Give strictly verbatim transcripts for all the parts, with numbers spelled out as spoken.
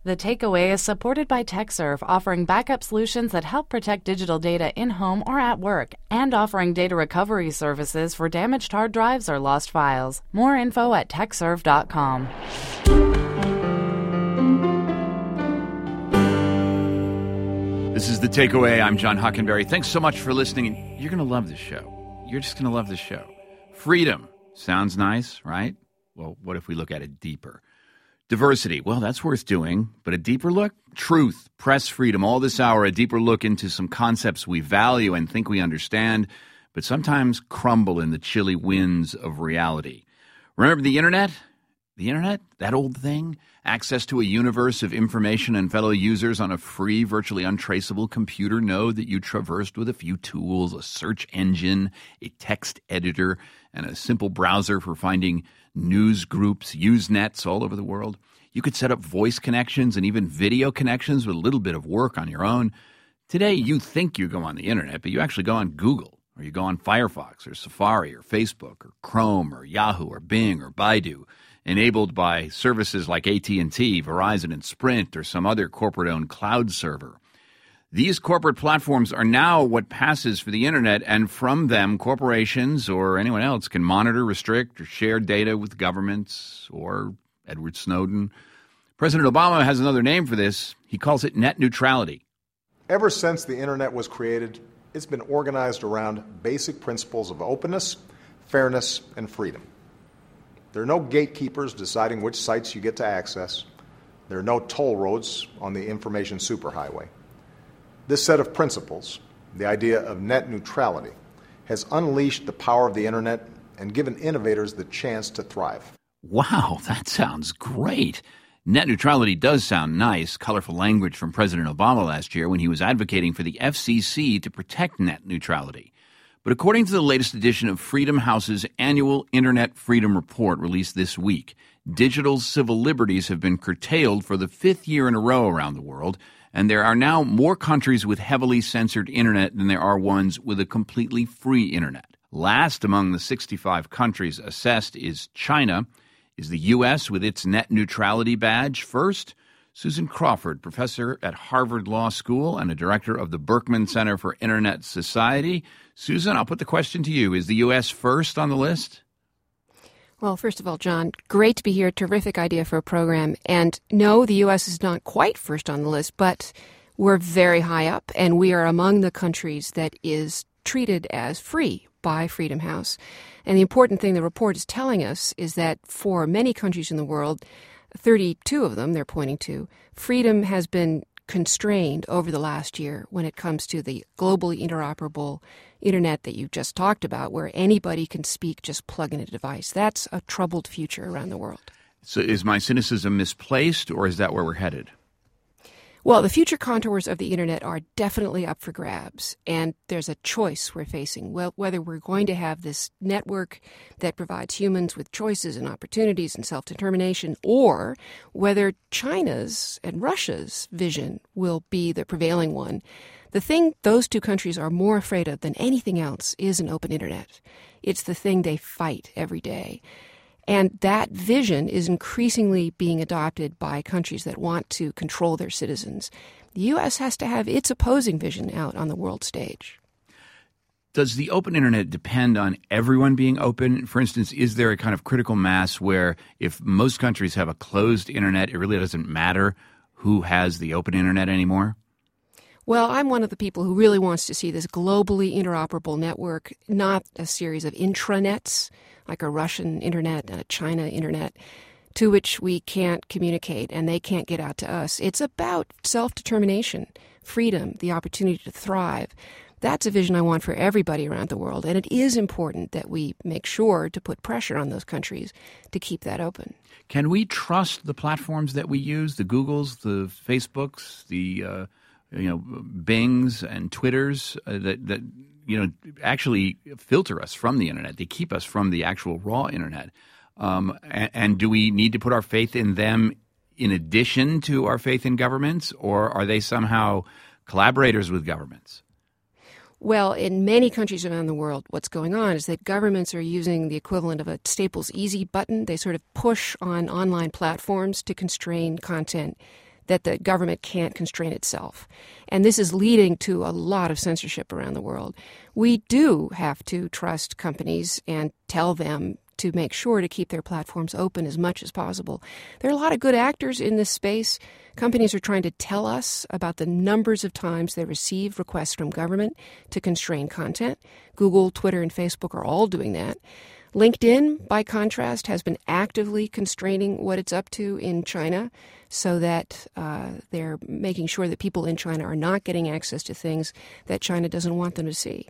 The Takeaway is supported by TechServe, offering backup solutions that help protect digital data in-home or at work, and offering data recovery services for damaged hard drives or lost files. More info at techserve dot com. This is The Takeaway. I'm John Hockenberry. Thanks so much for listening. You're going to love this show. You're just going to love this show. Freedom. Sounds nice, right? Well, what if we look at it deeper? Diversity, well, that's worth doing, but a deeper look? Truth, press freedom, all this hour, a deeper look into some concepts we value and think we understand, but sometimes crumble in the chilly winds of reality. Remember the internet? The internet? That old thing? Access to a universe of information and fellow users on a free, virtually untraceable computer node that you traversed with a few tools, a search engine, a text editor, and a simple browser for finding news groups, Usenets all over the world. You could set up voice connections and even video connections with a little bit of work on your own. Today, you think you go on the internet, but you actually go on Google, or you go on Firefox, or Safari, or Facebook, or Chrome, or Yahoo, or Bing, or Baidu, enabled by services like A T and T, Verizon, and Sprint, or some other corporate-owned cloud server. These corporate platforms are now what passes for the internet, and from them, corporations or anyone else can monitor, restrict, or share data with governments or Edward Snowden. President Obama has another name for this. He calls it net neutrality. Ever since the internet was created, it's been organized around basic principles of openness, fairness, and freedom. There are no gatekeepers deciding which sites you get to access. There are no toll roads on the information superhighway. This set of principles, the idea of net neutrality, has unleashed the power of the internet and given innovators the chance to thrive. Wow, that sounds great. Net neutrality does sound nice, colorful language from President Obama last year when he was advocating for the F C C to protect net neutrality. But according to the latest edition of Freedom House's annual Internet Freedom Report released this week, digital civil liberties have been curtailed for the fifth year in a row around the world, and there are now more countries with heavily censored internet than there are ones with a completely free internet. Last among the sixty-five countries assessed is China. Is the U S with its net neutrality badge first? Susan Crawford, professor at Harvard Law School and a director of the Berkman Center for Internet Society. Susan, I'll put the question to you. Is the U S first on the list? Well, first of all, John, great to be here. Terrific idea for a program. And no, the U S is not quite first on the list, but we're very high up, and we are among the countries that is treated as free by Freedom House. And the important thing the report is telling us is that for many countries in the world, thirty-two of them they're pointing to, freedom has been constrained over the last year when it comes to the globally interoperable internet that you just talked about, where anybody can speak, just plug in a device. That's a troubled future around the world. So is my cynicism misplaced, or is that where we're headed? Well, the future contours of the internet are definitely up for grabs, and there's a choice we're facing. Well, whether we're going to have this network that provides humans with choices and opportunities and self-determination, or whether China's and Russia's vision will be the prevailing one. The thing those two countries are more afraid of than anything else is an open internet. It's the thing they fight every day. And that vision is increasingly being adopted by countries that want to control their citizens. The U S has to have its opposing vision out on the world stage. Does the open internet depend on everyone being open? For instance, is there a kind of critical mass where if most countries have a closed internet, it really doesn't matter who has the open internet anymore? Well, I'm one of the people who really wants to see this globally interoperable network, not a series of intranets, like a Russian internet and a China internet, to which we can't communicate and they can't get out to us. It's about self-determination, freedom, the opportunity to thrive. That's a vision I want for everybody around the world, and it is important that we make sure to put pressure on those countries to keep that open. Can we trust the platforms that we use, the Googles, the Facebooks, the uh, you know Bings and Twitters uh, that that you know actually filter us from the internet? They keep us from the actual raw internet. Um, and, and do we need to put our faith in them in addition to our faith in governments, or are they somehow collaborators with governments? Well, in many countries around the world, what's going on is that governments are using the equivalent of a Staples Easy button. They sort of push on online platforms to constrain content that the government can't constrain itself. And this is leading to a lot of censorship around the world. We do have to trust companies and tell them to make sure to keep their platforms open as much as possible. There are a lot of good actors in this space. Companies are trying to tell us about the numbers of times they receive requests from government to constrain content. Google, Twitter, and Facebook are all doing that. LinkedIn, by contrast, has been actively constraining what it's up to in China so that uh, they're making sure that people in China are not getting access to things that China doesn't want them to see.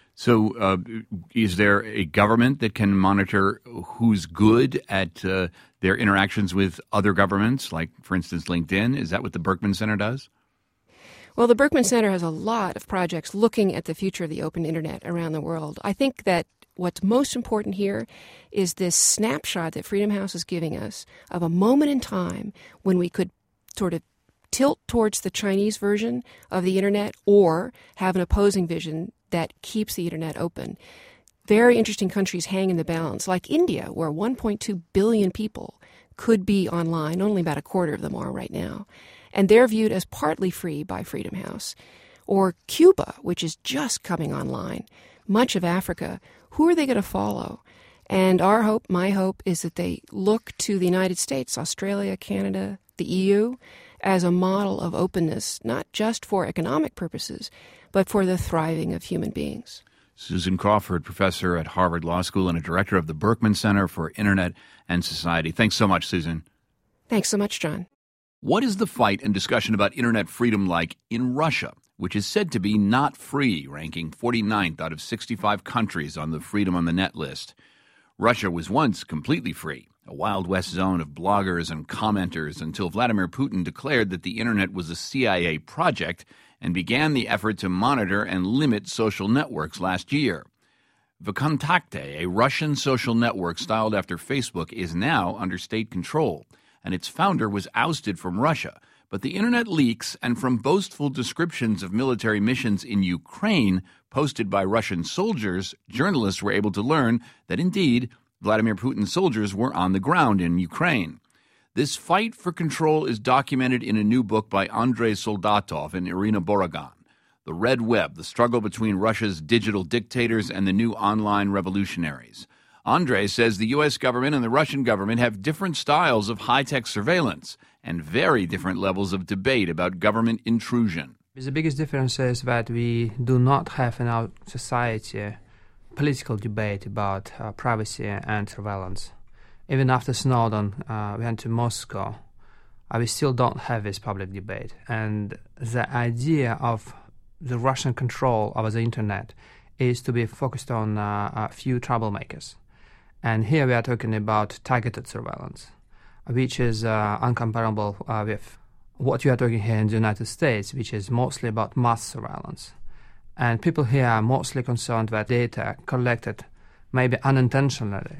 So uh, is there a government that can monitor who's good at uh, their interactions with other governments, like, for instance, LinkedIn? Is that what the Berkman Center does? Well, the Berkman Center has a lot of projects looking at the future of the open internet around the world. I think that what's most important here is this snapshot that Freedom House is giving us of a moment in time when we could sort of tilt towards the Chinese version of the internet or have an opposing vision that keeps the internet open. Very interesting countries hang in the balance, like India, where one point two billion people could be online. Only about a quarter of them are right now. And they're viewed as partly free by Freedom House. Or Cuba, which is just coming online. Much of Africa. Who are they going to follow? And our hope, my hope, is that they look to the United States, Australia, Canada, the E U, as a model of openness, not just for economic purposes, but for the thriving of human beings. Susan Crawford, professor at Harvard Law School and a director of the Berkman Center for Internet and Society. Thanks so much, Susan. Thanks so much, John. What is the fight and discussion about internet freedom like in Russia, which is said to be not free, ranking forty-ninth out of sixty-five countries on the Freedom on the Net list? Russia was once completely free, a Wild West zone of bloggers and commenters until Vladimir Putin declared that the internet was a C I A project and began the effort to monitor and limit social networks last year. VKontakte, a Russian social network styled after Facebook, is now under state control, and its founder was ousted from Russia. But the internet leaks, and from boastful descriptions of military missions in Ukraine posted by Russian soldiers, journalists were able to learn that indeed Vladimir Putin's soldiers were on the ground in Ukraine. This fight for control is documented in a new book by Andrei Soldatov and Irina Borogan, The Red Web, the struggle between Russia's digital dictators and the new online revolutionaries. Andrei says the U S government and the Russian government have different styles of high-tech surveillance and very different levels of debate about government intrusion. The biggest difference is that we do not have in our society political debate about uh, privacy and surveillance. Even after Snowden uh, went to Moscow, uh, we still don't have this public debate. And the idea of the Russian control over the internet is to be focused on uh, a few troublemakers. And here we are talking about targeted surveillance, which is uh, uncomparable uh, with what you are talking here in the United States, which is mostly about mass surveillance. And people here are mostly concerned that data collected maybe unintentionally.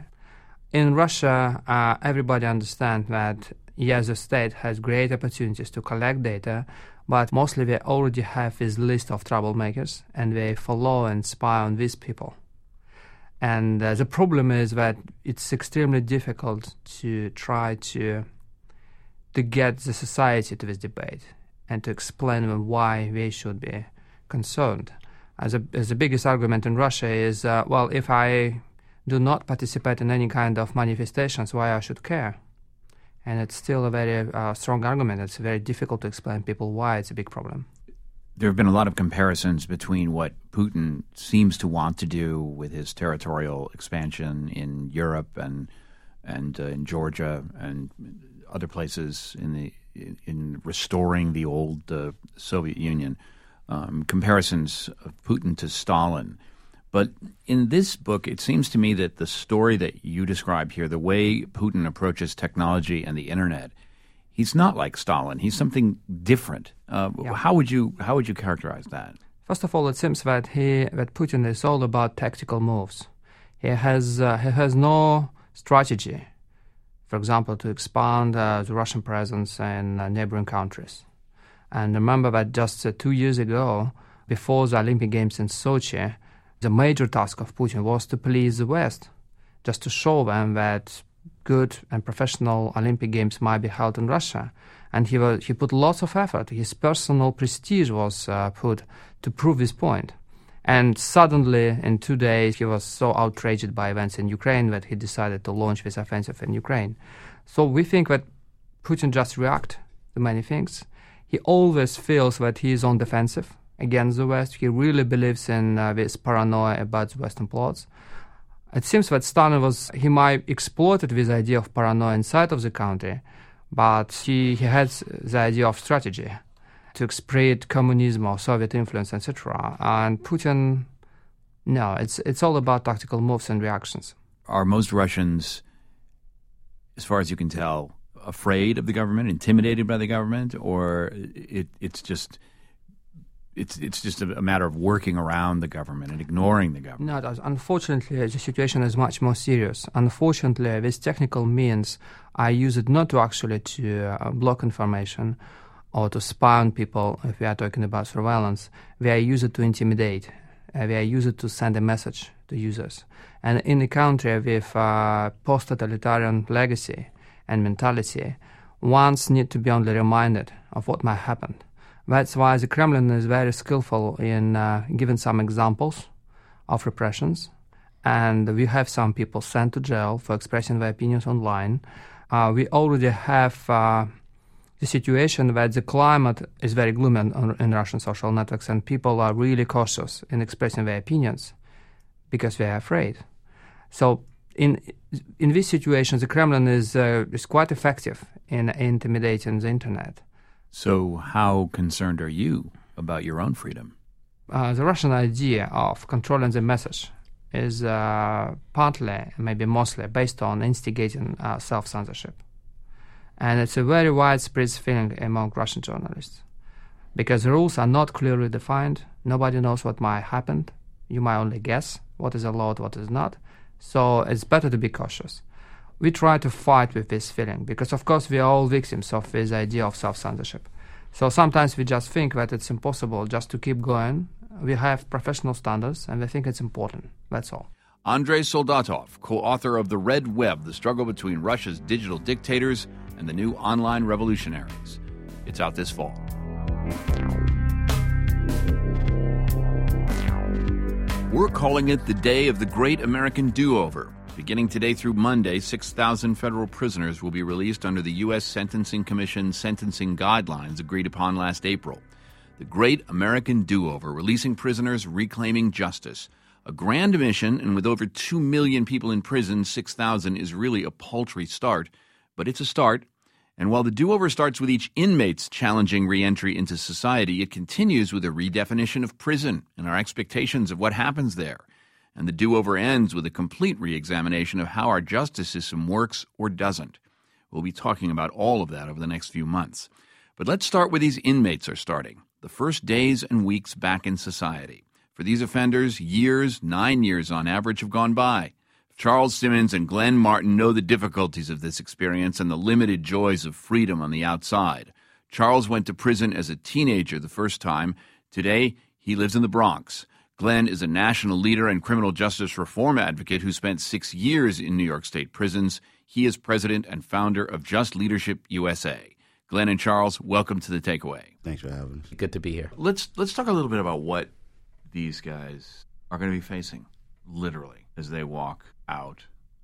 In Russia, uh, everybody understands that, yes, the state has great opportunities to collect data, but mostly they already have this list of troublemakers, and they follow and spy on these people. And uh, the problem is that it's extremely difficult to try to to get the society to this debate and to explain them why they should be concerned. As, a, as the biggest argument in Russia is, uh, well, if I do not participate in any kind of manifestations, why I should care? And it's still a very uh, strong argument. It's very difficult to explain people why it's a big problem. There have been a lot of comparisons between what Putin seems to want to do with his territorial expansion in Europe and and uh, in Georgia and other places in the in restoring the old uh, Soviet Union. Um, comparisons of Putin to Stalin. But in this book, it seems to me that the story that you describe here, the way Putin approaches technology and the internet, he's not like Stalin. He's something different. Uh, yeah. How would you how would you characterize that? First of all, it seems that he that Putin is all about tactical moves. He has uh, he has no strategy, for example, to expand uh, the Russian presence in uh, neighboring countries. And remember that just uh, two years ago, before the Olympic Games in Sochi, the major task of Putin was to please the West, just to show them that good and professional Olympic Games might be held in Russia. And he was, he put lots of effort. His personal prestige was uh, put to prove his point. And suddenly, in two days, he was so outraged by events in Ukraine that he decided to launch this offensive in Ukraine. So we think that Putin just reacts to many things. He always feels that he is on defensive against the West. He really believes in uh, this paranoia about the Western plots. It seems that Stalin was, he might exploited this idea of paranoia inside of the country, but he, he had the idea of strategy to spread communism or Soviet influence, et cetera. And Putin, no, it's it's all about tactical moves and reactions. Are most Russians, as far as you can tell, afraid of the government, intimidated by the government, or it, it's just it's it's just a, a matter of working around the government and ignoring the government? No, it does. Unfortunately, the situation is much more serious. Unfortunately, these technical means are used not to actually to uh, block information or to spy on people, if we are talking about surveillance. They are used to intimidate. Uh, they are used to send a message to users. And in a country with uh, post-totalitarian legacy and mentality, ones need to be only reminded of what might happen. That's why the Kremlin is very skillful in uh, giving some examples of repressions. And we have some people sent to jail for expressing their opinions online. Uh, we already have uh, the situation that the climate is very gloomy in, in Russian social networks, and people are really cautious in expressing their opinions because they are afraid. So in in this situation, the Kremlin is uh, is quite effective in intimidating the internet. So how concerned are you about your own freedom? Uh, the Russian idea of controlling the message is uh, partly, maybe mostly, based on instigating uh, self-censorship. And it's a very widespread feeling among Russian journalists because the rules are not clearly defined. Nobody knows what might happen. You might only guess what is allowed, what is not. So it's better to be cautious. We try to fight with this feeling because, of course, we are all victims of this idea of self-censorship. So sometimes we just think that it's impossible just to keep going. We have professional standards and we think it's important. That's all. Andrei Soldatov, co-author of The Red Web, The Struggle Between Russia's Digital Dictators and the New Online Revolutionaries. It's out this fall. We're calling it the Day of the Great American Do-Over. Beginning today through Monday, six thousand federal prisoners will be released under the U S Sentencing Commission sentencing guidelines agreed upon last April. The Great American Do-Over, releasing prisoners, reclaiming justice. A grand mission, and with over two million people in prison, six thousand is really a paltry start. But it's a start. And while the do-over starts with each inmate's challenging re-entry into society, it continues with a redefinition of prison and our expectations of what happens there. And the do-over ends with a complete re-examination of how our justice system works or doesn't. We'll be talking about all of that over the next few months. But let's start where these inmates are starting, the first days and weeks back in society. For these offenders, years, nine years on average, have gone by. Charles Simmons and Glenn Martin know the difficulties of this experience and the limited joys of freedom on the outside. Charles went to prison as a teenager the first time. Today, he lives in the Bronx. Glenn is a national leader and criminal justice reform advocate who spent six years in New York State prisons. He is president and founder of Just Leadership U S A. Glenn and Charles, welcome to The Takeaway. Thanks for having us. Good to be here. Let's let's talk a little bit about what these guys are going to be facing, literally, as they walk out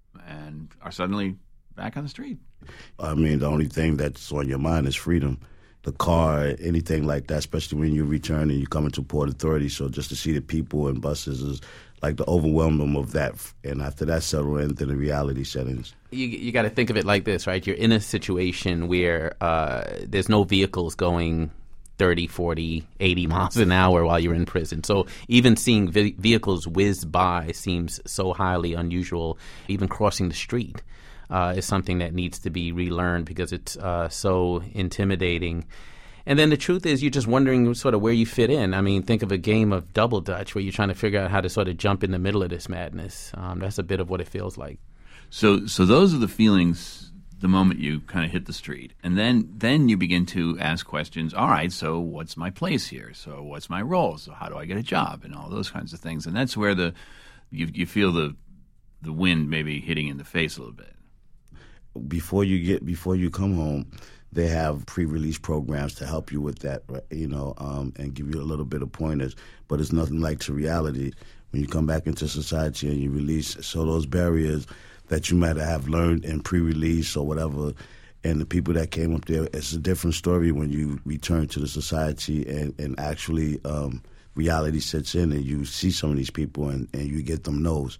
and are suddenly back on the street. I mean, the only thing that's on your mind is freedom. The car, anything like that, especially when you return and you come into Port Authority. So just to see the people and buses is like the overwhelming of that. And after that settle in, then the reality settings. You you got to think of it like this, right? You're in a situation where uh, there's no vehicles going thirty, forty, eighty miles an hour while you're in prison. So even seeing ve- vehicles whiz by seems so highly unusual. Even crossing the street uh, is something that needs to be relearned because it's uh, so intimidating. And then the truth is you're just wondering sort of where you fit in. I mean, think of a game of double dutch where you're trying to figure out how to sort of jump in the middle of this madness. Um, that's a bit of what it feels like. So so those are the feelings the moment you kind of hit the street. And then then you begin to ask questions. All right, so what's my place here? So what's my role? So how do I get a job? And all those kinds of things. And that's where the you you feel the the wind maybe hitting in the face a little bit. Before you get before you come home, they have pre-release programs to help you with that, you know, um, and give you a little bit of pointers. But it's nothing like to reality when you come back into society and you release. So those barriers that you might have learned in pre-release or whatever, and the people that came up there, it's a different story when you return to the society and, and actually um, reality sets in and you see some of these people and, and you get them no's.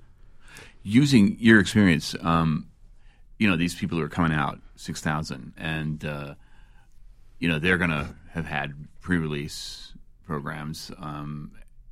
Using your experience, um, you know, these people who are coming out, six thousand, and, uh, you know, they're going to have had pre-release programs. Um,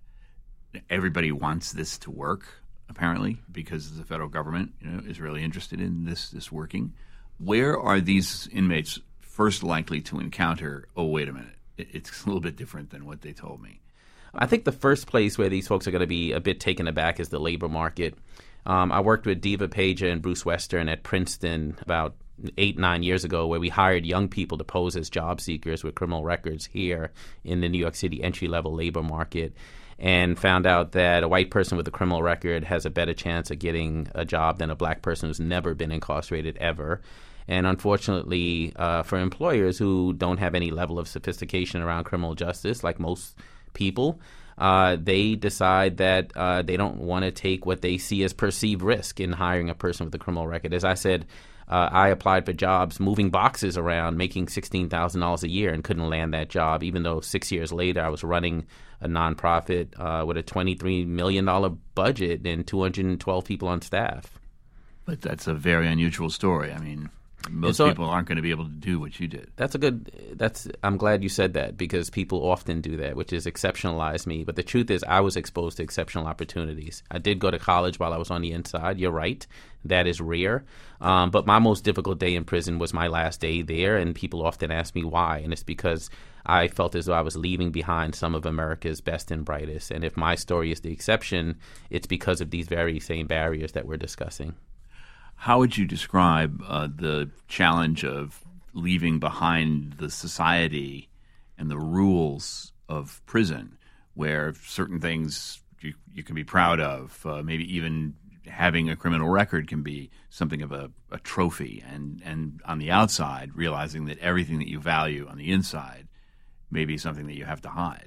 everybody wants this to work, apparently, because the federal government, you know, is really interested in this this working. Where are these inmates first likely to encounter, oh, wait a minute, it's a little bit different than what they told me? I think the first place where these folks are going to be a bit taken aback is the labor market. Um, I worked with Diva Paja and Bruce Western at Princeton about eight, nine years ago, where we hired young people to pose as job seekers with criminal records here in the New York City entry-level labor market, and found out that a white person with a criminal record has a better chance of getting a job than a black person who's never been incarcerated ever. And unfortunately, uh, for employers who don't have any level of sophistication around criminal justice, like most people, uh, they decide that uh, they don't want to take what they see as perceived risk in hiring a person with a criminal record. As I said, uh, I applied for jobs moving boxes around, making sixteen thousand dollars a year, and couldn't land that job, even though six years later I was running a nonprofit uh, with a twenty-three million dollars budget and two hundred twelve people on staff. But that's a very unusual story. I mean, most so, people aren't going to be able to do what you did. That's a good. That's. I'm glad you said that, because people often do that, which is exceptionalize me. But the truth is, I was exposed to exceptional opportunities. I did go to college while I was on the inside. You're right. That is rare. Um, but my most difficult day in prison was my last day there, and people often ask me why, and it's because I felt as though I was leaving behind some of America's best and brightest. And if my story is the exception, it's because of these very same barriers that we're discussing. How would you describe uh, the challenge of leaving behind the society and the rules of prison, where certain things you, you can be proud of, uh, maybe even having a criminal record can be something of a, a trophy, and, and on the outside, realizing that everything that you value on the inside may be something that you have to hide?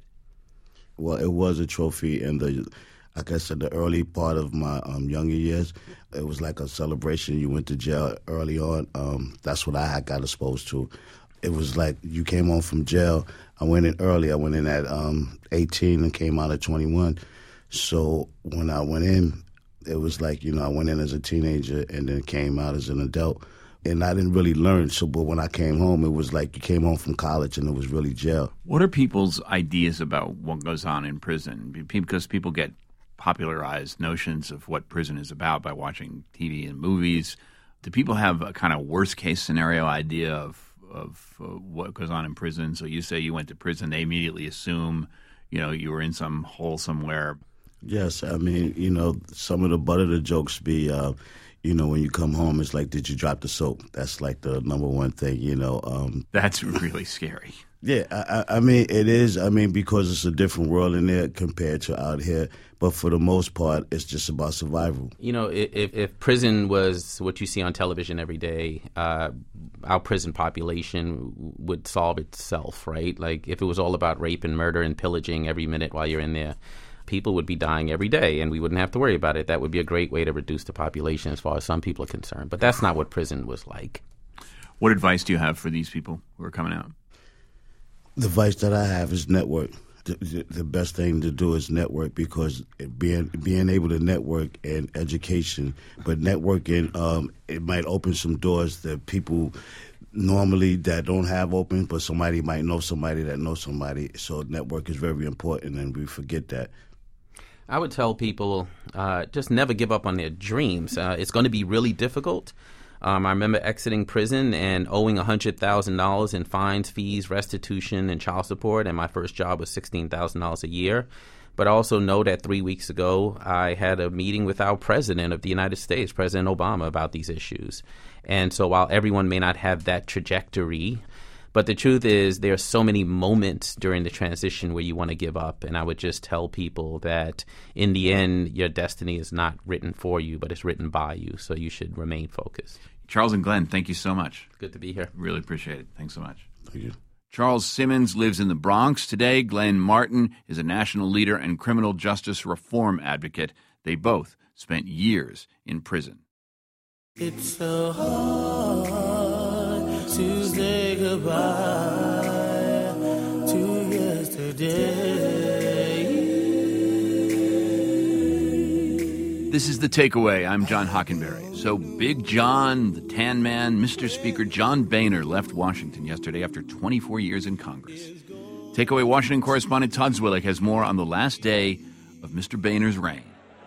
Well, it was a trophy in the, like I said, the early part of my um, younger years. It was like a celebration. You went to jail early on. Um, that's what I had got exposed to. It was like you came home from jail. I went in early. I went in at um, eighteen and came out at twenty-one. So when I went in, it was like, you know, I went in as a teenager and then came out as an adult. And I didn't really learn. So, but when I came home, it was like you came home from college and it was really jail. What are people's ideas about what goes on in prison? Because people get popularized notions of what prison is about by watching T V and movies. Do people have a kind of worst-case scenario idea of, of uh, what goes on in prison? So you say you went to prison, they immediately assume, you know, you were in some hole somewhere. Yes, I mean, you know, some of the butt of the jokes be, uh, you know, when you come home, it's like, did you drop the soap? That's like the number one thing, you know. Um, That's really scary. Yeah, I, I mean, it is. I mean, because it's a different world in there compared to out here. But for the most part, it's just about survival. You know, if, if prison was what you see on television every day, uh, our prison population would solve itself, right? Like, if it was all about rape and murder and pillaging every minute while you're in there, people would be dying every day, and we wouldn't have to worry about it. That would be a great way to reduce the population as far as some people are concerned. But that's not what prison was like. What advice do you have for these people who are coming out? The advice that I have is network. The, the best thing to do is network, because being being able to network and education, but networking, um, it might open some doors that people normally that don't have open, but somebody might know somebody that knows somebody. So network is very important, and we forget that. I would tell people uh, just never give up on their dreams. Uh, it's going to be really difficult. Um, I remember exiting prison and owing one hundred thousand dollars in fines, fees, restitution, and child support, and my first job was sixteen thousand dollars a year. But I also know that three weeks ago I had a meeting with our president of the United States, President Obama, about these issues. And so while everyone may not have that trajectory, but the truth is there are so many moments during the transition where you want to give up. And I would just tell people that in the end, your destiny is not written for you, but it's written by you. So you should remain focused. Charles and Glenn, thank you so much. Good to be here. Really appreciate it. Thanks so much. Thank you. Charles Simmons lives in the Bronx today. Glenn Martin is a national leader and criminal justice reform advocate. They both spent years in prison. It's so hard to say goodbye to yesterday. This is The Takeaway. I'm John Hockenberry. So Big John, the Tan Man, Mister Speaker John Boehner left Washington yesterday after twenty-four years in Congress. Takeaway Washington correspondent Todd Zwillich has more on the last day of Mister Boehner's reign.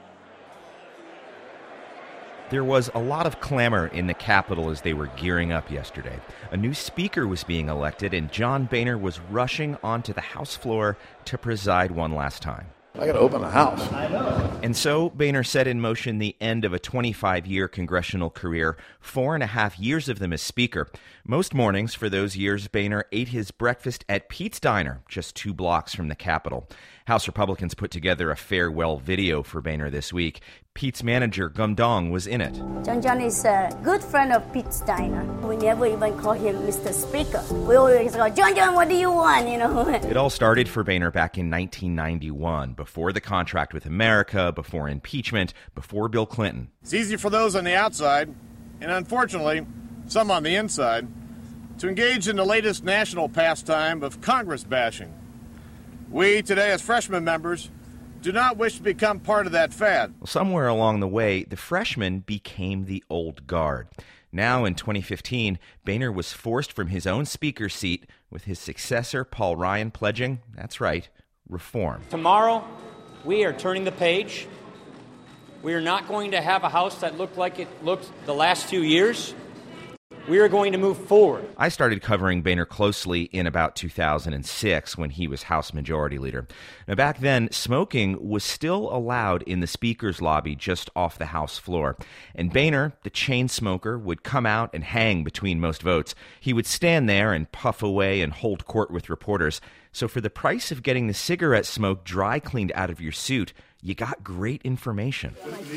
There was a lot of clamor in the Capitol as they were gearing up yesterday. A new speaker was being elected, and John Boehner was rushing onto the House floor to preside one last time. I got to open the House. I know. And so Boehner set in motion the end of a twenty-five-year congressional career, four and a half years of them as Speaker. Most mornings for those years, Boehner ate his breakfast at Pete's Diner, just two blocks from the Capitol. House Republicans put together a farewell video for Boehner this week. Pete's manager, Gum Dong, was in it. John John is a good friend of Pete's Diner. We never even call him Mister Speaker. We always go, John John, what do you want? You know. It all started for Boehner back in nineteen ninety-one, before the contract with America, before impeachment, before Bill Clinton. It's easy for those on the outside, and unfortunately, some on the inside, to engage in the latest national pastime of Congress bashing. We, today as freshman members, do not wish to become part of that fad. Well, somewhere along the way, the freshmen became the old guard. Now, in twenty fifteen, Boehner was forced from his own speaker seat, with his successor, Paul Ryan, pledging, that's right, reform. Tomorrow, we are turning the page. We are not going to have a House that looked like it looked the last few years. We are going to move forward. I started covering Boehner closely in about two thousand six when he was House Majority Leader. Now, back then, smoking was still allowed in the Speaker's lobby just off the House floor. And Boehner, the chain smoker, would come out and hang between most votes. He would stand there and puff away and hold court with reporters. So for the price of getting the cigarette smoke dry cleaned out of your suit, you got great information.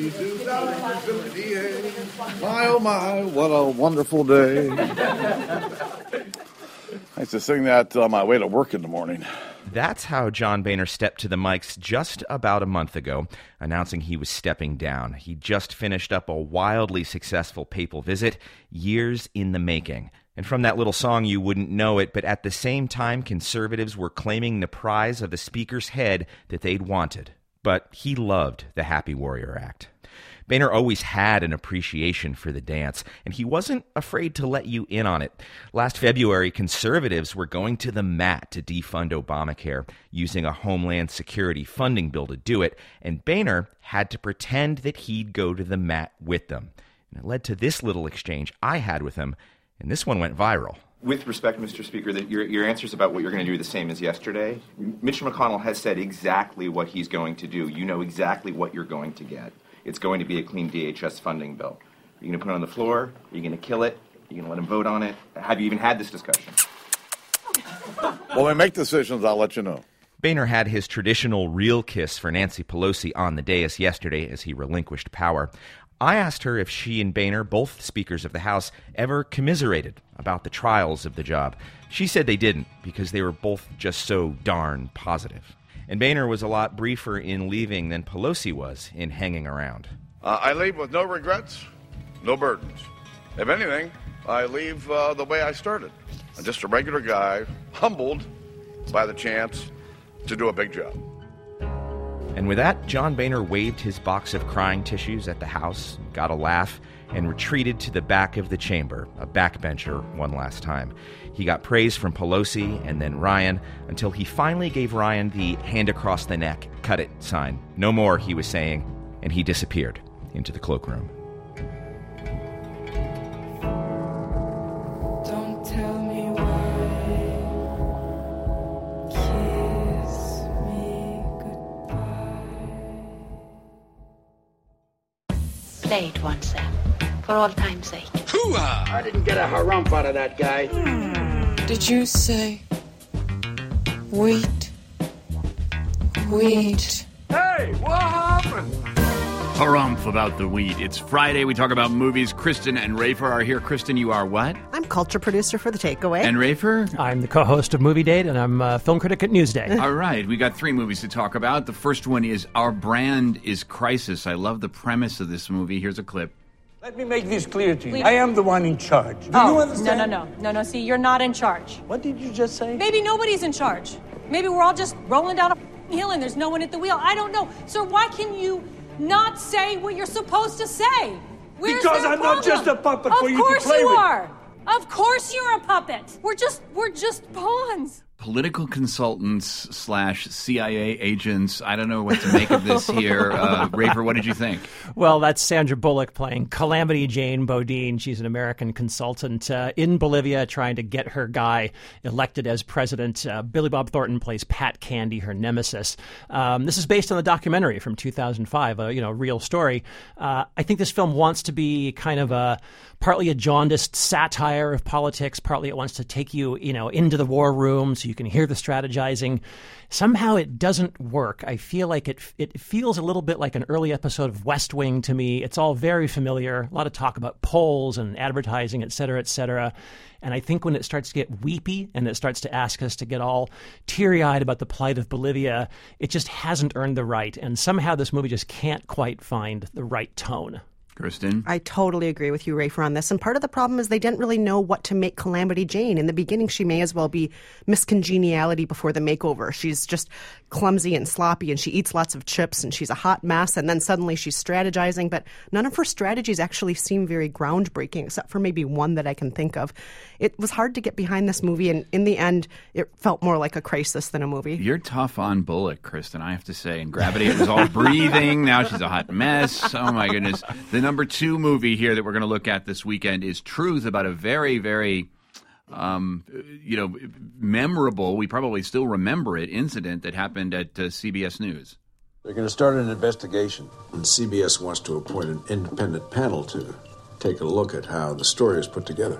My, oh my, what a wonderful day. I used to sing that on my way to work in the morning. That's how John Boehner stepped to the mics just about a month ago, announcing he was stepping down. He just finished up a wildly successful papal visit, years in the making. And from that little song, you wouldn't know it, but at the same time, conservatives were claiming the prize of the Speaker's head that they'd wanted. But he loved the Happy Warrior Act. Boehner always had an appreciation for the dance, and he wasn't afraid to let you in on it. Last February, conservatives were going to the mat to defund Obamacare, using a Homeland Security funding bill to do it, and Boehner had to pretend that he'd go to the mat with them. And it led to this little exchange I had with him, and this one went viral. With respect, Mister Speaker, that your, your answers about what you're going to do are the same as yesterday. Mitch McConnell has said exactly what he's going to do. You know exactly what you're going to get. It's going to be a clean D H S funding bill. Are you going to put it on the floor? Are you going to kill it? Are you going to let him vote on it? Have you even had this discussion? When we make decisions, I'll let you know. Boehner had his traditional real kiss for Nancy Pelosi on the dais yesterday as he relinquished power. I asked her if she and Boehner, both speakers of the House, ever commiserated about the trials of the job. She said they didn't, because they were both just so darn positive. And Boehner was a lot briefer in leaving than Pelosi was in hanging around. Uh, I leave with no regrets, no burdens. If anything, I leave uh, the way I started. I'm just a regular guy, humbled by the chance to do a big job. And with that, John Boehner waved his box of crying tissues at the House, got a laugh, and retreated to the back of the chamber, a backbencher, one last time. He got praise from Pelosi and then Ryan, until he finally gave Ryan the hand across the neck, cut it sign. No more, he was saying, and he disappeared into the cloakroom. Don't tell me why. Kiss me goodbye. Play it once, Sam, for all time's sake. Hoo-ha! I didn't get a harumph out of that guy. Did you say wheat? Wheat. Hey, what happened? Harumph about the wheat. It's Friday. We talk about movies. Kristen and Rafer are here. Kristen, you are what? I'm culture producer for The Takeaway. And Rafer? I'm the co-host of Movie Date, and I'm a film critic at Newsday. All right. We got three movies to talk about. The first one is Our Brand is Crisis. I love the premise of this movie. Here's a clip. Let me make this clear to you. Please. I am the one in charge. Do oh, you understand? No, no, no. No, no. See, you're not in charge. What did you just say? Maybe nobody's in charge. Maybe we're all just rolling down a hill and there's no one at the wheel. I don't know. Sir, why can you not say what you're supposed to say? Where's because their I'm problem? not just a puppet of for you to course play you with. are. Of course you're a puppet. We're just we're just pawns. Political consultants slash C I A agents. I don't know what to make of this here. Uh, Rafer, what did you think? Well, that's Sandra Bullock playing Calamity Jane Bodine. She's an American consultant uh, in Bolivia trying to get her guy elected as president. Uh, Billy Bob Thornton plays Pat Candy, her nemesis. Um, this is based on the documentary from two thousand five, a you know real story. Uh, I think this film wants to be kind of a partly a jaundiced satire of politics, partly it wants to take you, you know, into the war room so you can hear the strategizing. Somehow it doesn't work. I feel like it it feels a little bit like an early episode of West Wing to me. It's all very familiar. A lot of talk about polls and advertising, et cetera, et cetera. And I think when it starts to get weepy and it starts to ask us to get all teary-eyed about the plight of Bolivia, it just hasn't earned the right. And somehow this movie just can't quite find the right tone. Kristen? I totally agree with you, Rafer, on this. And part of the problem is they didn't really know what to make Calamity Jane. In the beginning, she may as well be Miss Congeniality before the makeover. She's just clumsy and sloppy, and she eats lots of chips, and she's a hot mess. And then suddenly she's strategizing. But none of her strategies actually seem very groundbreaking, except for maybe one that I can think of. It was hard to get behind this movie, and in the end, it felt more like a crisis than a movie. You're tough on Bullock, Kristen, I have to say. In Gravity, it was all breathing. Now she's a hot mess. Oh, my goodness. The number two movie here that we're going to look at this weekend is Truth, about a very, very, um, you know, memorable, we probably still remember it, incident that happened at uh, C B S News. They're going to start an investigation, and C B S wants to appoint an independent panel to take a look at how the story is put together.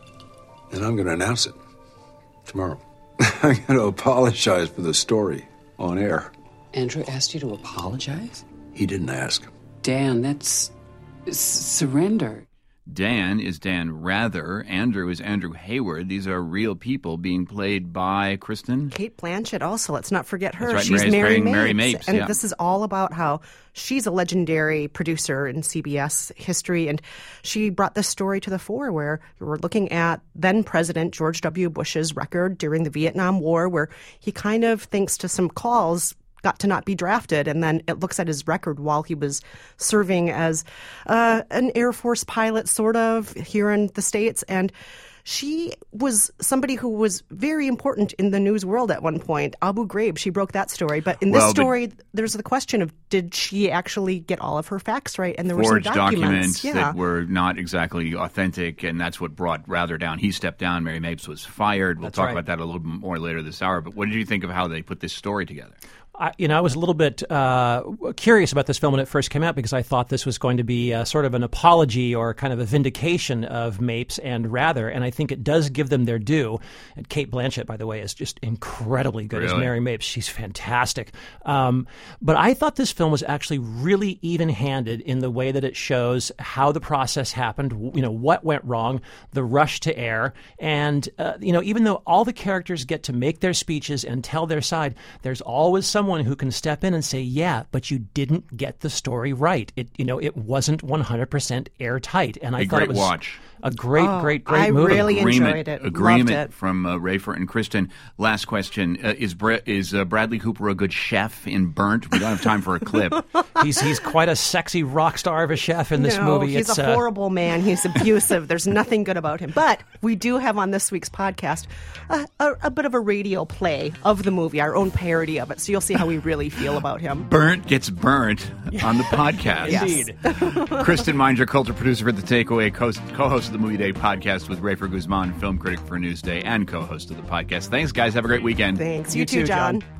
And I'm going to announce it tomorrow. I'm going to apologize for the story on air. Andrew asked you to apologize? He didn't ask. Dan, that's s- surrender. Dan is Dan Rather. Andrew is Andrew Hayward. These are real people being played by Kristen. Kate Blanchett also. Let's not forget her. That's right. She's Mary's Mary playing Mapes. Mary Mapes, And yeah. this is all about how she's a legendary producer in C B S history. And she brought this story to the fore where we're looking at then President George W. Bush's record during the Vietnam War, where he kind of, thanks to some calls, got to not be drafted, and then it looks at his record while he was serving as uh, an Air Force pilot, sort of, here in the States. And she was somebody who was very important in the news world at one point. Abu Ghraib, she broke that story. But in this Well, but- story, there's the question of, did she actually get all of her facts right? And there were some Forged documents, documents yeah. that were not exactly authentic, and that's what brought Rather down. He stepped down. Mary Mapes was fired. We'll That's talk right. about that a little bit more later this hour. But what did you think of how they put this story together? I, you know, I was a little bit uh, curious about this film when it first came out because I thought this was going to be uh, sort of an apology or kind of a vindication of Mapes and Rather, and I think it does give them their due. And Kate Blanchett, by the way, is just incredibly good as Really? Mary Mapes. She's fantastic. Um, but I thought this film was actually really even-handed in the way that it shows how the process happened, you know, what went wrong, the rush to air, and, uh, you know, even though all the characters get to make their speeches and tell their side, there's always someone who can step in and say, yeah, but you didn't get the story right. It, you know, it wasn't one hundred percent airtight. And I A thought great it was watch. a great, Oh, great, great I movie. really agreement, enjoyed it. Agreement Loved it. from uh, Rafer and Kristen. Last question: uh, Is Bre- is uh, Bradley Cooper a good chef in Burnt? We don't have time for a clip. he's he's quite a sexy rock star of a chef in this no, movie. he's it's a uh, horrible man. He's abusive. There's nothing good about him. But we do have on this week's podcast a, a, a bit of a radio play of the movie, our own parody of it. So you'll see how we really feel about him. Burnt gets burnt on the podcast. Yes. Kristen Meinger, culture producer for The Takeaway, co- co-host of the Movie Day podcast with Rafer Guzman, film critic for Newsday, and co-host of the podcast. Thanks, guys. Have a great weekend. Thanks. You, you too, John. John.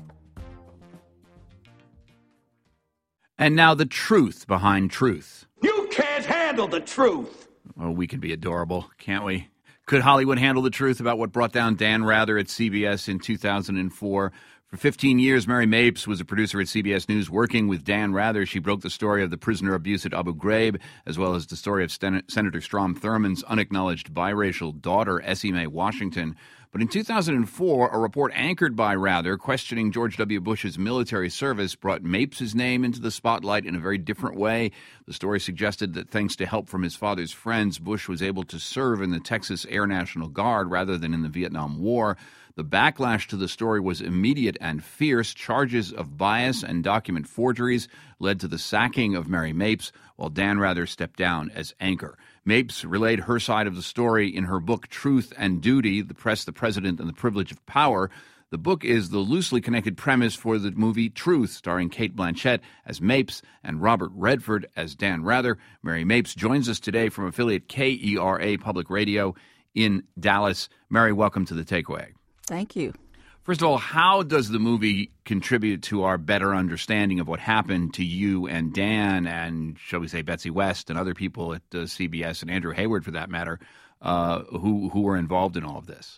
And now the truth behind truth. You can't handle the truth. Oh, we can be adorable, can't we? Could Hollywood handle the truth about what brought down Dan Rather at C B S in two thousand four? For fifteen years, Mary Mapes was a producer at C B S News working with Dan Rather. She broke the story of the prisoner abuse at Abu Ghraib, as well as the story of Sen- Senator Strom Thurmond's unacknowledged biracial daughter, Essie Mae Washington. But in two thousand four, a report anchored by Rather questioning George W. Bush's military service brought Mapes' name into the spotlight in a very different way. The story suggested that thanks to help from his father's friends, Bush was able to serve in the Texas Air National Guard rather than in the Vietnam War. The backlash to the story was immediate and fierce. Charges of bias and document forgeries led to the sacking of Mary Mapes, while Dan Rather stepped down as anchor. Mapes relayed her side of the story in her book Truth and Duty, The Press, the President, and the Privilege of Power. The book is the loosely connected premise for the movie Truth, starring Cate Blanchett as Mapes and Robert Redford as Dan Rather. Mary Mapes joins us today from affiliate K E R A Public Radio in Dallas. Mary, welcome to The Takeaway. Thank you. First of all, how does the movie contribute to our better understanding of what happened to you and Dan and, shall we say, Betsy West and other people at uh, C B S and Andrew Hayward, for that matter, uh, who who were involved in all of this?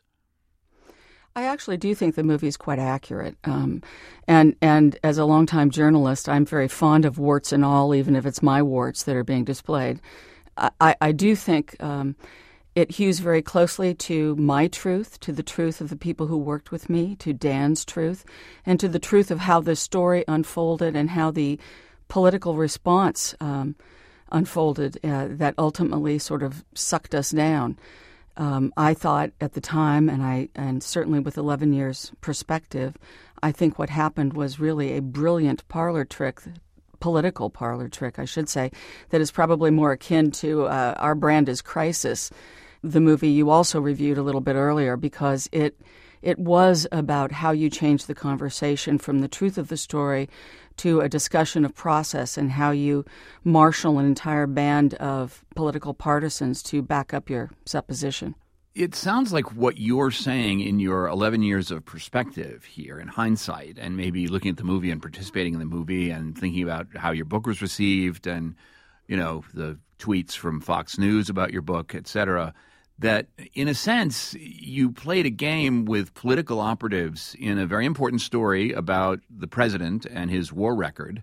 I actually do think the movie is quite accurate. Um, and and as a longtime journalist, I'm very fond of warts and all, even if it's my warts that are being displayed. I, I, I do think um, it hews very closely to my truth, to the truth of the people who worked with me, to Dan's truth, and to the truth of how this story unfolded and how the political response um, unfolded uh, that ultimately sort of sucked us down. Um, I thought at the time, and I and certainly with eleven years perspective, I think what happened was really a brilliant parlor trick, political parlor trick, I should say, that is probably more akin to uh, Our Brand is Crisis, the movie you also reviewed a little bit earlier, because it it was about how you change the conversation from the truth of the story to a discussion of process and how you marshal an entire band of political partisans to back up your supposition. It sounds like what you're saying in your eleven years of perspective here in hindsight, and maybe looking at the movie and participating in the movie and thinking about how your book was received and, you know, the tweets from Fox News about your book, et cetera, that in a sense you played a game with political operatives in a very important story about the president and his war record,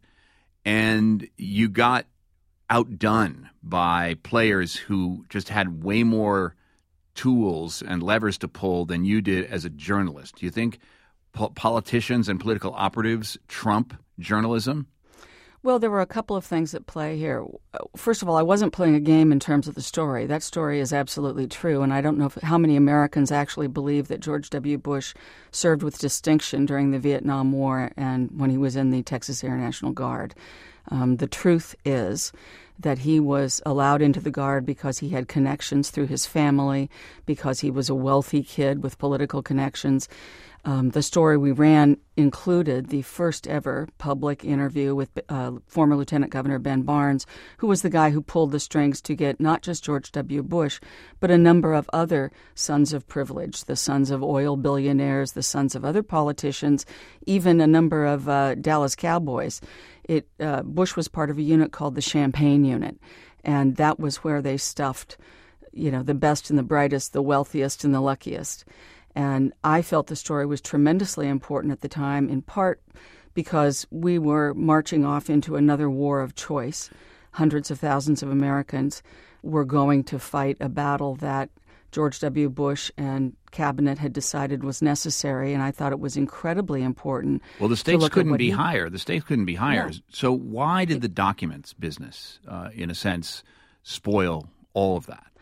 and you got outdone by players who just had way more tools and levers to pull than you did as a journalist. Do you think po- politicians and political operatives trump journalism? Well, there were a couple of things at play here. First of all, I wasn't playing a game in terms of the story. That story is absolutely true, and I don't know if, how many Americans actually believe that George W. Bush served with distinction during the Vietnam War and when he was in the Texas Air National Guard. Um, the truth is that he was allowed into the Guard because he had connections through his family, because he was a wealthy kid with political connections. Um, the story we ran included the first ever public interview with uh, former Lieutenant Governor Ben Barnes, who was the guy who pulled the strings to get not just George W. Bush, but a number of other sons of privilege, the sons of oil billionaires, the sons of other politicians, even a number of uh, Dallas Cowboys. It, uh, Bush was part of a unit called the Champagne Unit, and that was where they stuffed, you know, the best and the brightest, the wealthiest and the luckiest. And I felt the story was tremendously important at the time, in part because we were marching off into another war of choice. Hundreds of thousands of Americans were going to fight a battle that George W. Bush and cabinet had decided was necessary, and I thought it was incredibly important. Well, the stakes couldn't be he... higher. The stakes couldn't be higher. No. So why did the documents business, uh, in a sense, spoil all of that?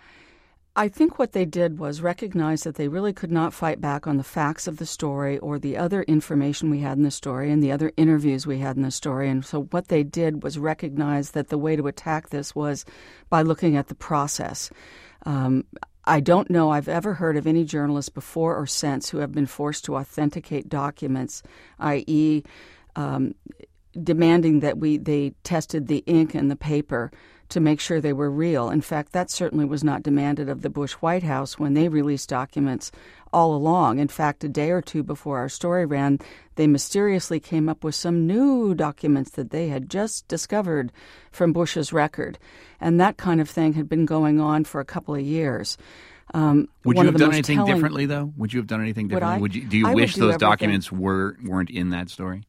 I think what they did was recognize that they really could not fight back on the facts of the story or the other information we had in the story and the other interviews we had in the story. And so what they did was recognize that the way to attack this was by looking at the process. Um, I don't know I've ever heard of any journalists before or since who have been forced to authenticate documents, that is, um, demanding that we they tested the ink and the paper to make sure they were real. In fact, that certainly was not demanded of the Bush White House when they released documents all along. In fact, a day or two before our story ran, they mysteriously came up with some new documents that they had just discovered from Bush's record. And that kind of thing had been going on for a couple of years. Um, Would one you of have the done most anything telling- differently, though? Would you have done anything Would differently? I? Would you, do you I would wish do those everything. documents were, weren't in that story?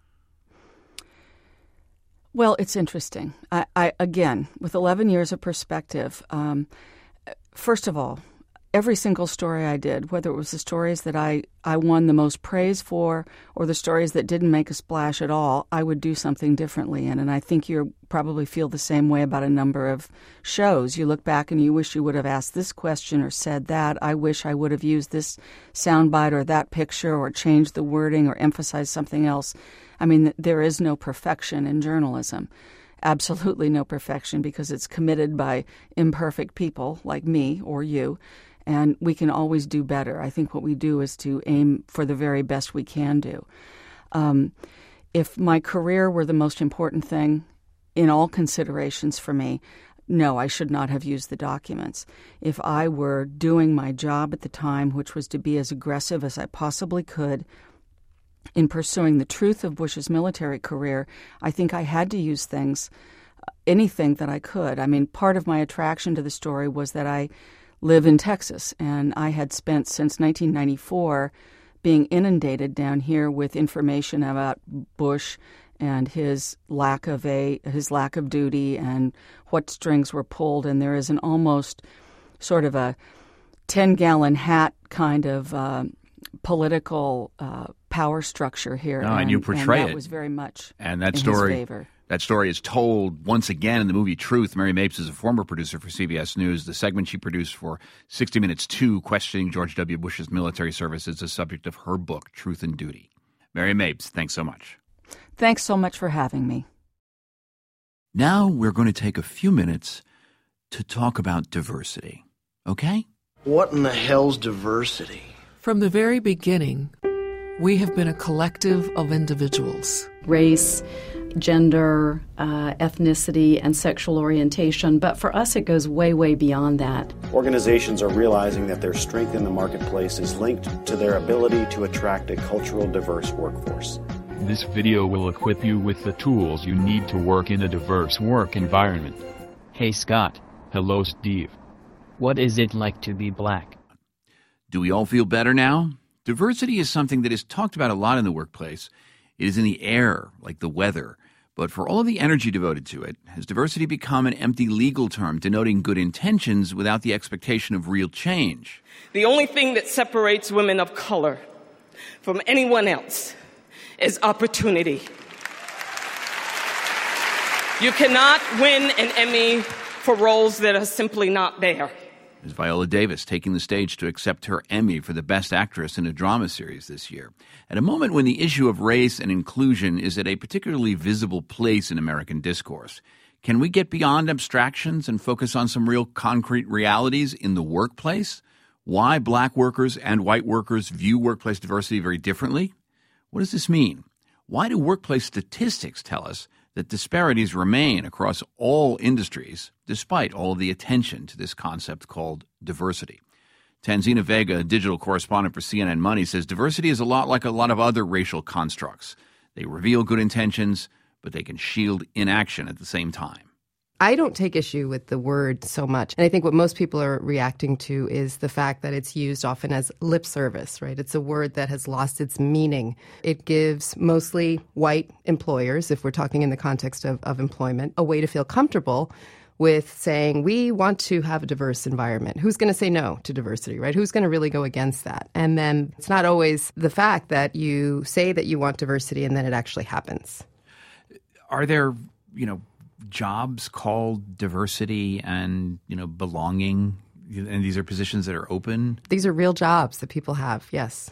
Well, it's interesting. I, I again, with eleven years of perspective, um, first of all, every single story I did, whether it was the stories that I, I won the most praise for or the stories that didn't make a splash at all, I would do something differently in. And I think you probably feel the same way about a number of shows. You look back and you wish you would have asked this question or said that. I wish I would have used this soundbite or that picture or changed the wording or emphasized something else. I mean, there is no perfection in journalism. Absolutely no perfection, because it's committed by imperfect people like me or you. And we can always do better. I think what we do is to aim for the very best we can do. Um, if my career were the most important thing in all considerations for me, no, I should not have used the documents. If I were doing my job at the time, which was to be as aggressive as I possibly could in pursuing the truth of Bush's military career, I think I had to use things, anything that I could. I mean, part of my attraction to the story was that I live in Texas, and I had spent since nineteen ninety-four being inundated down here with information about Bush and his lack of a his lack of duty and what strings were pulled. And there is an almost sort of a ten-gallon hat kind of uh, political uh, power structure here. No, and, and you portray and that it. was very much And that in story, his favor. that story is told once again in the movie Truth. Mary Mapes is a former producer for C B S News. The segment she produced for sixty minutes two, questioning George W. Bush's military service, is the subject of her book, Truth and Duty. Mary Mapes, thanks so much. Thanks so much for having me. Now we're going to take a few minutes to talk about diversity, okay? What in the hell's diversity? From the very beginning, we have been a collective of individuals. Race, gender, uh, ethnicity, and sexual orientation. But for us, it goes way, way beyond that. Organizations are realizing that their strength in the marketplace is linked to their ability to attract a cultural diverse workforce. This video will equip you with the tools you need to work in a diverse work environment. Hey, Scott. Hello, Steve. What is it like to be black? Do we all feel better now? Diversity is something that is talked about a lot in the workplace. It is in the air, like the weather. But for all of the energy devoted to it, has diversity become an empty legal term denoting good intentions without the expectation of real change? The only thing that separates women of color from anyone else is opportunity. You cannot win an Emmy for roles that are simply not there. Is Viola Davis taking the stage to accept her Emmy for the Best Actress in a Drama Series this year, at a moment when the issue of race and inclusion is at a particularly visible place in American discourse. Can we get beyond abstractions and focus on some real concrete realities in the workplace? Why black workers and white workers view workplace diversity very differently? What does this mean? Why do workplace statistics tell us that disparities remain across all industries, despite all of the attention to this concept called diversity? Tanzina Vega, a digital correspondent for C N N Money, says diversity is a lot like a lot of other racial constructs. They reveal good intentions, but they can shield inaction at the same time. I don't take issue with the word so much. And I think what most people are reacting to is the fact that it's used often as lip service, right? It's a word that has lost its meaning. It gives mostly white employers, if we're talking in the context of, of employment, a way to feel comfortable with saying, we want to have a diverse environment. Who's going to say no to diversity, right? Who's going to really go against that? And then it's not always the fact that you say that you want diversity and then it actually happens. Are there, you know, jobs called diversity and, you know, belonging, and these are positions that are open? These are real jobs that people have, yes.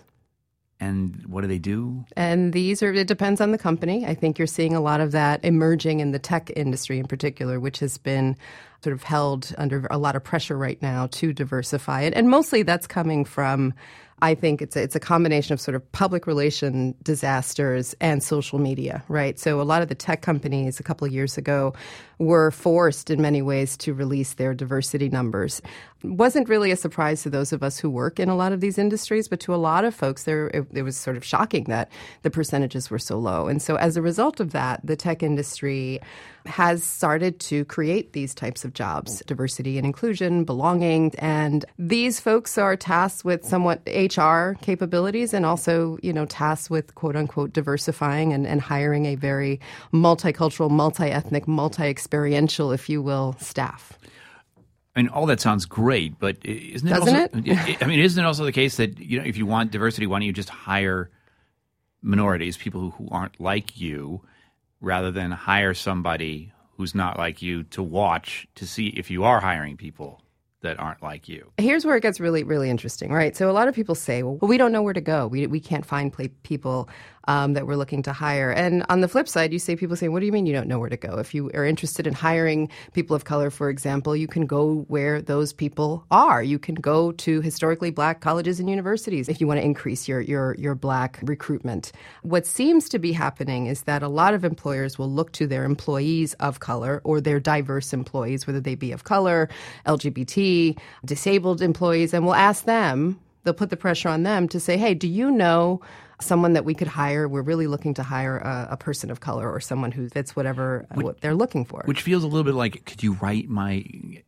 And what do they do? And these are, it depends on the company. I think you're seeing a lot of that emerging in the tech industry in particular, which has been sort of held under a lot of pressure right now to diversify it. And mostly that's coming from, I think it's a, it's a combination of sort of public relation disasters and social media, right? So a lot of the tech companies a couple of years ago were forced in many ways to release their diversity numbers. It wasn't really a surprise to those of us who work in a lot of these industries, but to a lot of folks, there it, it was sort of shocking that the percentages were so low. And so as a result of that, the tech industry has started to create these types of of jobs, diversity and inclusion, belonging. And these folks are tasked with somewhat H R capabilities and also, you know, tasked with quote unquote diversifying and, and hiring a very multicultural, multi-ethnic, multi-experiential, if you will, staff. I mean, all that sounds great, but isn't it Doesn't also, it? I mean, isn't it also the case that, you know, if you want diversity, why don't you just hire minorities, people who, who aren't like you, rather than hire somebody who's not like you to watch to see if you are hiring people that aren't like you? Here's where it gets really, really interesting, right? So a lot of people say, well, we don't know where to go. We we can't find play people um, that we're looking to hire. And on the flip side, you say people say, what do you mean you don't know where to go? If you are interested in hiring people of color, for example, you can go where those people are. You can go to historically black colleges and universities if you want to increase your your your black recruitment. What seems to be happening is that a lot of employers will look to their employees of color or their diverse employees, whether they be of color, L G B T, disabled employees, and we'll ask them, they'll put the pressure on them to say, hey, do you know someone that we could hire? We're really looking to hire a, a person of color or someone who fits whatever which, what they're looking for. Which feels a little bit like, could you write my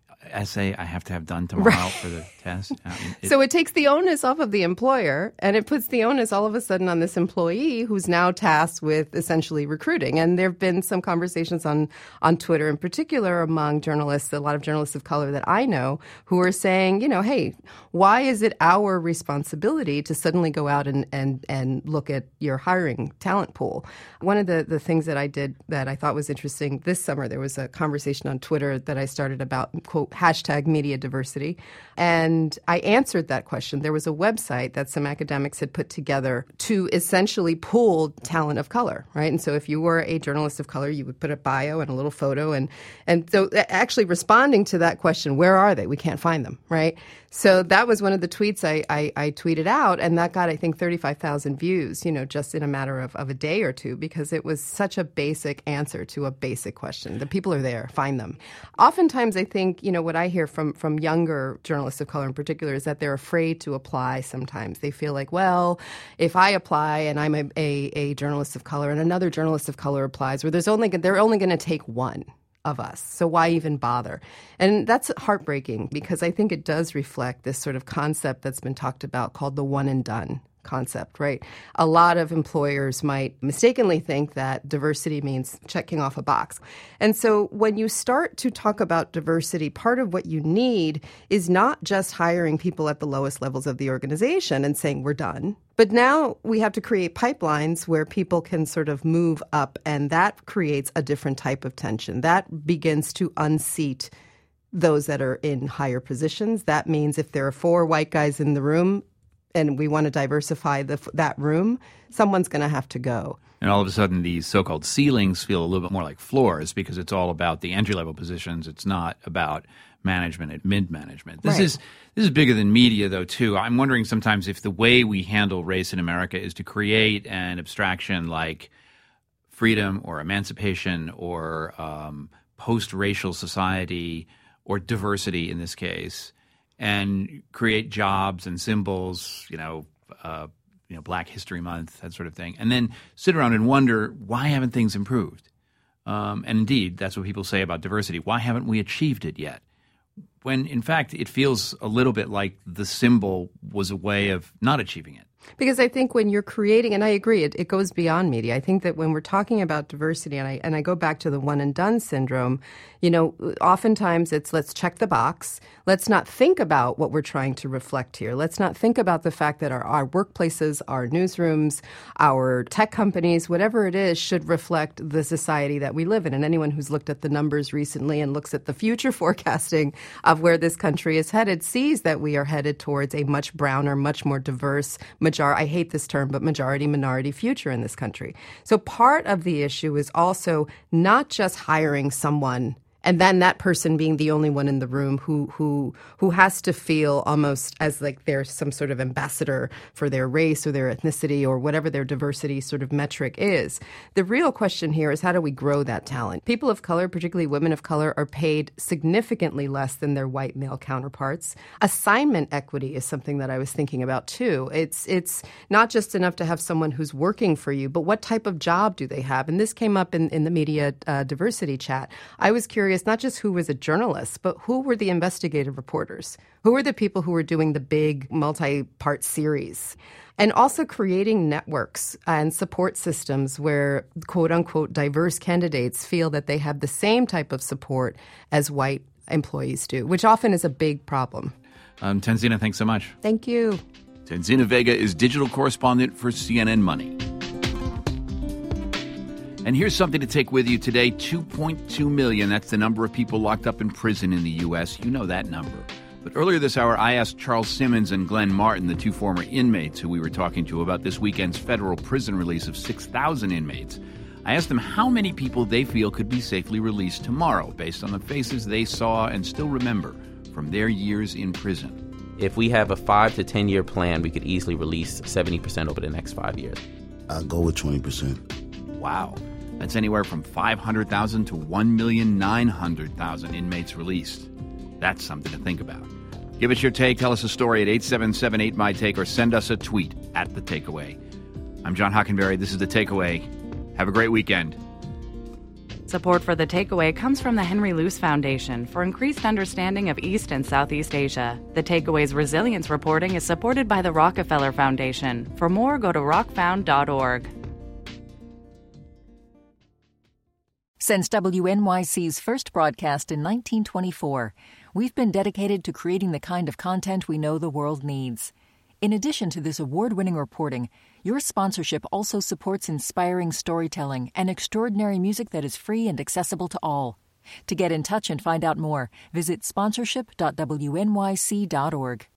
essay I have to have done tomorrow right. for the test? I mean, it, so it takes the onus off of the employer, and it puts the onus all of a sudden on this employee who's now tasked with essentially recruiting. And there have been some conversations on, on Twitter in particular among journalists, a lot of journalists of color that I know, who are saying, you know, hey, why is it our responsibility to suddenly go out and, and, and look at your hiring talent pool? One of the, the things that I did that I thought was interesting this summer, there was a conversation on Twitter that I started about, quote, hashtag media diversity. And I answered that question. There was a website that some academics had put together to essentially pool talent of color, right? And so if you were a journalist of color, you would put a bio and a little photo. And, and so actually responding to that question, where are they? We can't find them, right? So that was one of the tweets I, I, I tweeted out, and that got, I think, thirty-five thousand views, you know, just in a matter of, of a day or two, because it was such a basic answer to a basic question. The people are there, find them. Oftentimes, I think, you know, what I hear from, from younger journalists of color in particular is that they're afraid to apply sometimes. They feel like, well, if I apply and I'm a, a, a journalist of color and another journalist of color applies, where there's only they're only going to take one of us. So why even bother? And that's heartbreaking, because I think it does reflect this sort of concept that's been talked about called the one and done concept, right? A lot of employers might mistakenly think that diversity means checking off a box. And so when you start to talk about diversity, part of what you need is not just hiring people at the lowest levels of the organization and saying we're done. But now we have to create pipelines where people can sort of move up, and that creates a different type of tension. That begins to unseat those that are in higher positions. That means if there are four white guys in the room and we want to diversify the, that room, someone's going to have to go. And all of a sudden, these so-called ceilings feel a little bit more like floors, because it's all about the entry-level positions. It's not about management and mid-management. This right. is this is bigger than media, though, too. I'm wondering sometimes if the way we handle race in America is to create an abstraction like freedom or emancipation or um, post-racial society or diversity in this case, and create jobs and symbols, you know, uh, you know, Black History Month, that sort of thing, and then sit around and wonder, why haven't things improved? Um, and indeed, that's what people say about diversity. Why haven't we achieved it yet? When, in fact, it feels a little bit like the symbol was a way of not achieving it. Because I think when you're creating, and I agree, it, it goes beyond media. I think that when we're talking about diversity, and I and I go back to the one and done syndrome, you know, oftentimes it's let's check the box. Let's not think about what we're trying to reflect here. Let's not think about the fact that our, our workplaces, our newsrooms, our tech companies, whatever it is, should reflect the society that we live in. And anyone who's looked at the numbers recently and looks at the future forecasting of where this country is headed sees that we are headed towards a much browner, much more diverse, majority, I hate this term, but majority-minority future in this country. So part of the issue is also not just hiring someone and then that person being the only one in the room who who who has to feel almost as like they're some sort of ambassador for their race or their ethnicity or whatever their diversity sort of metric is. The real question here is, how do we grow that talent? People of color, particularly women of color, are paid significantly less than their white male counterparts. Assignment equity is something that I was thinking about too. It's it's not just enough to have someone who's working for you, but what type of job do they have? And this came up in, in the media uh, diversity chat. I was curious curious not just who was a journalist, but who were the investigative reporters? Who were the people who were doing the big multi-part series? And also creating networks and support systems where quote-unquote diverse candidates feel that they have the same type of support as white employees do, which often is a big problem. Um, Tanzina, thanks so much. Thank you. Tanzina Vega is digital correspondent for C N N Money. And here's something to take with you today. two point two million, that's the number of people locked up in prison in the U S. You know that number. But earlier this hour, I asked Charles Simmons and Glenn Martin, the two former inmates who we were talking to, about this weekend's federal prison release of six thousand inmates. I asked them how many people they feel could be safely released tomorrow based on the faces they saw and still remember from their years in prison. If we have a five to ten year plan, we could easily release seventy percent over the next five years. I'll go with twenty percent. Wow. That's anywhere from five hundred thousand to one million nine hundred thousand inmates released. That's something to think about. Give us your take. Tell us a story at eight seven seven eight my take or send us a tweet at The Takeaway. I'm John Hockenberry. This is The Takeaway. Have a great weekend. Support for The Takeaway comes from the Henry Luce Foundation for increased understanding of East and Southeast Asia. The Takeaway's resilience reporting is supported by the Rockefeller Foundation. For more, go to rock found dot org. Since W N Y C's first broadcast in nineteen twenty-four, we've been dedicated to creating the kind of content we know the world needs. In addition to this award-winning reporting, your sponsorship also supports inspiring storytelling and extraordinary music that is free and accessible to all. To get in touch and find out more, visit sponsorship dot w n y c dot org.